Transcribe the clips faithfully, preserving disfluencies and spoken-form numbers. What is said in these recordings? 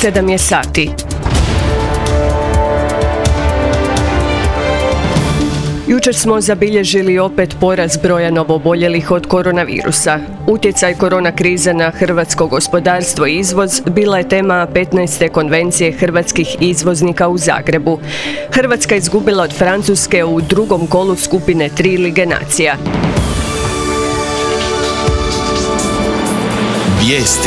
sedam je sati. Jučer smo zabilježili opet porast broja novooboljelih od koronavirusa. Utjecaj korona krize na hrvatsko gospodarstvo i izvoz bila je tema petnaeste konvencije hrvatskih izvoznika u Zagrebu. Hrvatska izgubila od Francuske u drugom kolu skupine tri Lige nacija. Vijesti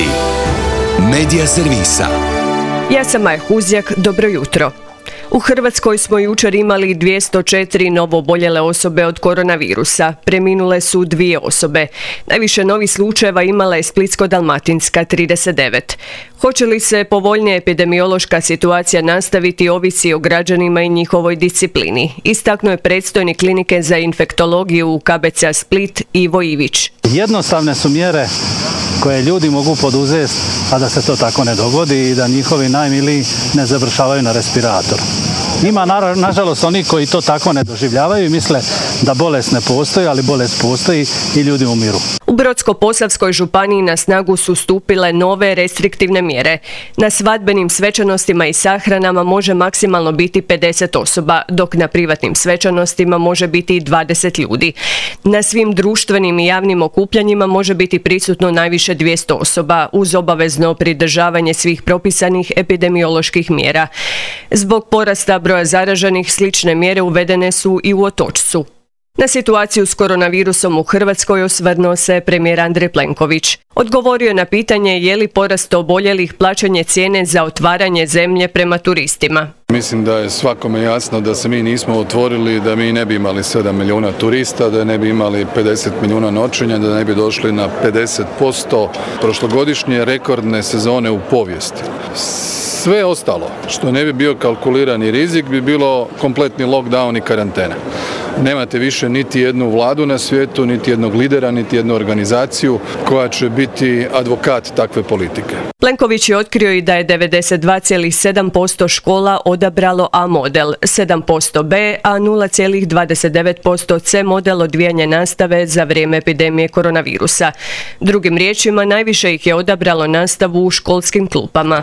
Medija servisa. Ja sam Maja Huzjak, dobro jutro. U Hrvatskoj smo jučer imali dvjesto četiri novooboljele osobe od koronavirusa. Preminule su dvije osobe. Najviše novih slučajeva imala je Splitsko-dalmatinska trideset devet. Hoće li se povoljnija epidemiološka situacija nastaviti ovisi o građanima i njihovoj disciplini, istaknuo je predstojnik klinike za infektologiju u K B C Split Ivo Ivić. Jednostavne su mjere koje ljudi mogu poduzeti, a da se to tako ne dogodi i da njihovi najmiliji ne završavaju na respiratoru. Ima nažalost oni koji to tako ne doživljavaju i misle da bolest ne postoji, ali bolest postoji i ljudi umiru. U Brodsko-posavskoj županiji na snagu su stupile nove restriktivne mjere. Na svadbenim svečanostima i sahranama može maksimalno biti pedeset osoba, dok na privatnim svečanostima može biti dvadeset ljudi. Na svim društvenim i javnim okupljanjima može biti prisutno najviše dvjesto osoba, uz obavezno pridržavanje svih propisanih epidemioloških mjera. Zbog porasta broja zaraženih, slične mjere uvedene su i u Otočcu. Na situaciju s koronavirusom u Hrvatskoj osvrnuo se premijer Andrej Plenković. Odgovorio je na pitanje je li porast oboljelih plaćanje cijene za otvaranje zemlje prema turistima. Mislim da je svakome jasno da se mi nismo otvorili, da mi ne bi imali sedam milijuna turista, da ne bi imali pedeset milijuna noćenja, da ne bi došli na pedeset posto prošlogodišnje rekordne sezone u povijesti. Sve ostalo što ne bi bio kalkulirani rizik bi bilo kompletni lockdown i karantena. Nemate više niti jednu vladu na svijetu, niti jednog lidera, niti jednu organizaciju koja će biti advokat takve politike. Plenković je otkrio i da je devedeset dva zarez sedam posto škola odabralo A model, sedam posto B, a nula zarez dvadeset devet posto C model odvijanja nastave za vrijeme epidemije koronavirusa. Drugim riječima, najviše ih je odabralo nastavu u školskim klupama.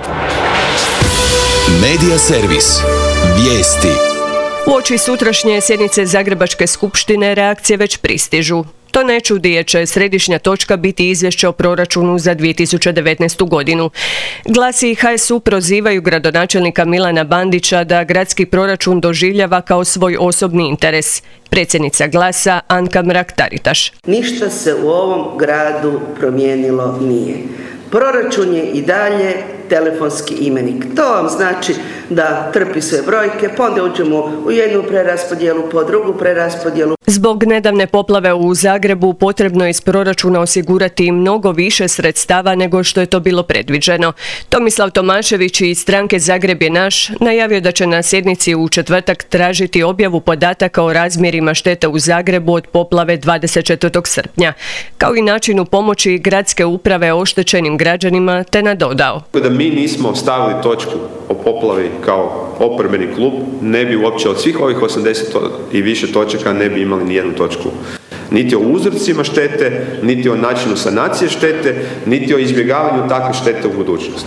Medija servis. Vijesti. Uoči sutrašnje sjednice Zagrebačke skupštine reakcije već pristižu. To ne čudi jer će središnja točka biti izvješće o proračunu za dvije tisuće devetnaestu. godinu. Glas i H S U prozivaju gradonačelnika Milana Bandića da gradski proračun doživljava kao svoj osobni interes. Predsjednica Glasa Anka Mrak-Taritaš. Ništa se u ovom gradu promijenilo nije. Proračun je i dalje telefonski imenik. To vam znači da trpi sve brojke, pa onda uđemo u jednu preraspodjelu, po drugu preraspodjelu. Zbog nedavne poplave u Zagrebu potrebno je iz proračuna osigurati mnogo više sredstava nego što je to bilo predviđeno. Tomislav Tomašević iz stranke Zagreb je naš najavio da će na sjednici u četvrtak tražiti objavu podataka o razmjerima štete u Zagrebu od poplave dvadeset četvrtog srpnja, kao i načinu pomoći gradske uprave oštećenim građanima, te nadodao. Da mi nismo stavili točku o poplavi kao oporbeni klub, ne bi uopće od svih ovih osamdeset i više točaka ne bi imali ni jednu točku. Niti o uzrocima štete, niti o načinu sanacije štete, niti o izbjegavanju takve štete u budućnosti.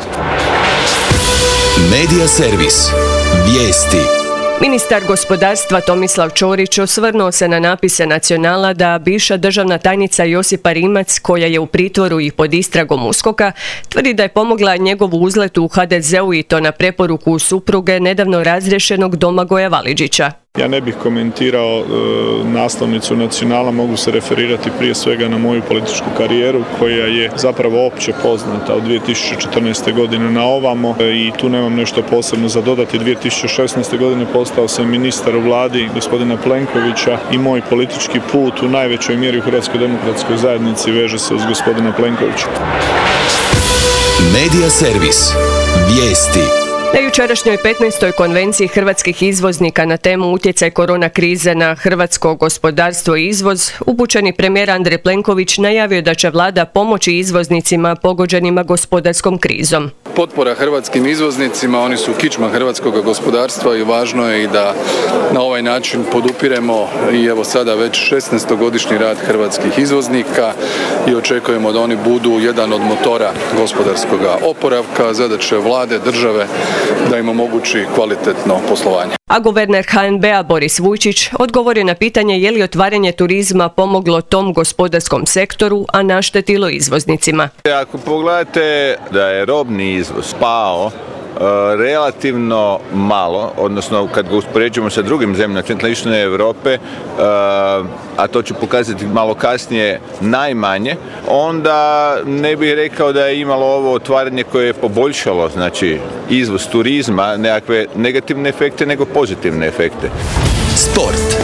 Medija servis. Vijesti. Ministar gospodarstva Tomislav Ćorić osvrnuo se na napise Nacionala da bivša državna tajnica Josipa Rimac, koja je u pritvoru i pod istragom USKOK-a, tvrdi da je pomogla njegovu uzletu u H D Z-u i to na preporuku supruge nedavno razriješenog Domagoja Validžića. Ja ne bih komentirao e, naslovnicu Nacionala, mogu se referirati prije svega na moju političku karijeru koja je zapravo opće poznata od dvije tisuće četrnaeste. godine na ovamo e, i tu nemam nešto posebno za dodati. dvije tisuće šesnaeste. godine postao sam ministar u vladi gospodina Plenkovića i moj politički put u najvećoj mjeri u Hrvatskoj demokratskoj zajednici veže se uz gospodina Plenkovića. Medija servis. Vijesti. Na jučerašnjoj petnaestoj konvenciji hrvatskih izvoznika na temu utjecaj korona krize na hrvatsko gospodarstvo i izvoz, upućeni premijer Andrej Plenković najavio da će vlada pomoći izvoznicima pogođenima gospodarskom krizom. potpora hrvatskim izvoznicima, oni su kičma hrvatskog gospodarstva i važno je i da na ovaj način podupiremo i evo sada već šesnaestogodišnji rad hrvatskih izvoznika i očekujemo da oni budu jedan od motora gospodarskog oporavka, zadaće vlade, države da im omogući kvalitetno poslovanje. A guverner ha en be a Boris Vujčić odgovorio na pitanje je li otvaranje turizma pomoglo tom gospodarskom sektoru, a naštetilo izvoznicima. Ako pogledate da je robni izvoz pao relativno malo, odnosno kad ga uspoređujemo sa drugim zemljama centralne Europe, a to ću pokazati malo kasnije, najmanje, onda ne bih rekao da je imalo ovo otvaranje koje je poboljšalo, znači izvoz turizma, nekakve negativne efekte nego pozitivne efekte. Sport.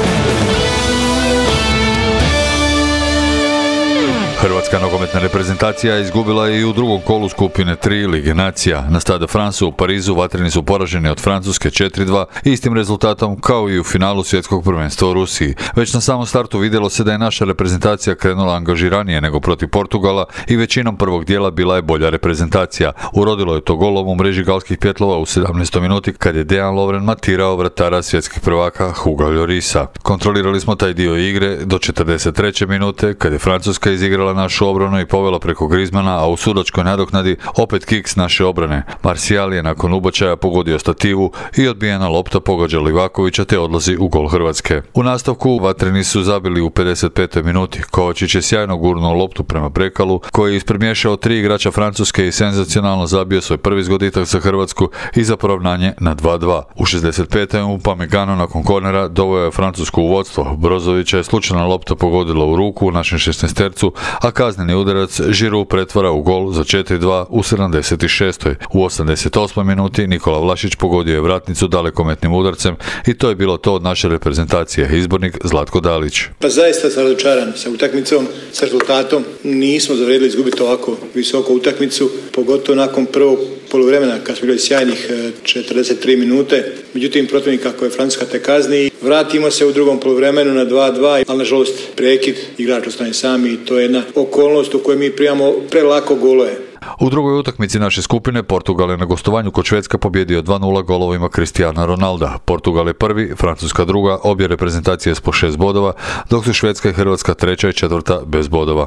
Hrvatska nogometna reprezentacija izgubila je i u drugom kolu skupine tri Lige nacija. Na Stade France u Parizu vatreni su poraženi od Francuske četiri dva, istim rezultatom kao i u finalu svjetskog prvenstva u Rusiji. Već na samom startu vidjelo se da je naša reprezentacija krenula angažiranije nego protiv Portugala i većinom prvog dijela bila je bolja reprezentacija. Urodilo je to golom u mreži galskih pjetlova u sedamnaestoj minuti kad je Dejan Lovren matirao vratara svjetskih prvaka Huga Llorisa. Kontrolirali smo taj dio igre do četrdeset treće minute kad je Francuska izigrala našu obranu i povela preko Griezmana, a u sudačkoj nadoknadi opet kiks naše obrane. Martial je nakon ubočaja pogodio stativu i odbijena lopta pogađa Livakovića te odlazi u gol Hrvatske. U nastavku vatreni su zabili u pedeset petoj minuti. Kovačić je sjajno gurnuo loptu prema Brekalu koji je ispremješao tri igrača Francuske i senzacionalno zabio svoj prvi zgoditak za Hrvatsku i za poravnanje na dva dva. U šezdeset petoj Upamecano nakon kornera doveo je Francusku u vodstvo. Brozovića je slučajna lopta pogodila u ruku u našem šesnaestercu, a kazneni udarac Giroud pretvara u gol za četiri dva u sedamdeset šestoj. U osamdeset osmoj minuti Nikola Vlašić pogodio je vratnicu dalekometnim udarcem i to je bilo to od naše reprezentacije. Izbornik Zlatko Dalić. Pa zaista sam razočaran sa utakmicom, sa rezultatom. Nismo zavrijedili izgubiti ovako visoku utakmicu, pogotovo nakon prvog poluvremena kad smo bili sjajnih četrdeset tri minute. Međutim, protivnik kako je Francuska te kazni. Vratimo se u drugom poluvremenu na dva dva, ali nažalost prekid, igrač ostane sami i to je jedna okolnost u kojoj mi primamo prelako golove. U drugoj utakmici naše skupine Portugal je na gostovanju kod Švedska pobjedio dva nula golovima Cristiana Ronalda. Portugal je prvi, Francuska druga, obje reprezentacije s po šest bodova, dok su Švedska i Hrvatska treća i četvrta bez bodova.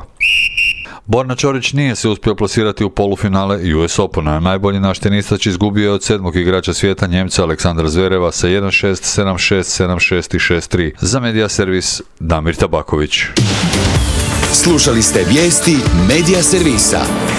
Borna Ćorić nije se uspio plasirati u polufinale U S Opena. Najbolji naš tenisač izgubio je od sedmog igrača svijeta Njemca Aleksandra Zvereva sa jedan šest, sedam šest, sedam šest i šest tri. Za Media Servis Damir Tabaković. Slušali ste vijesti Media Servisa.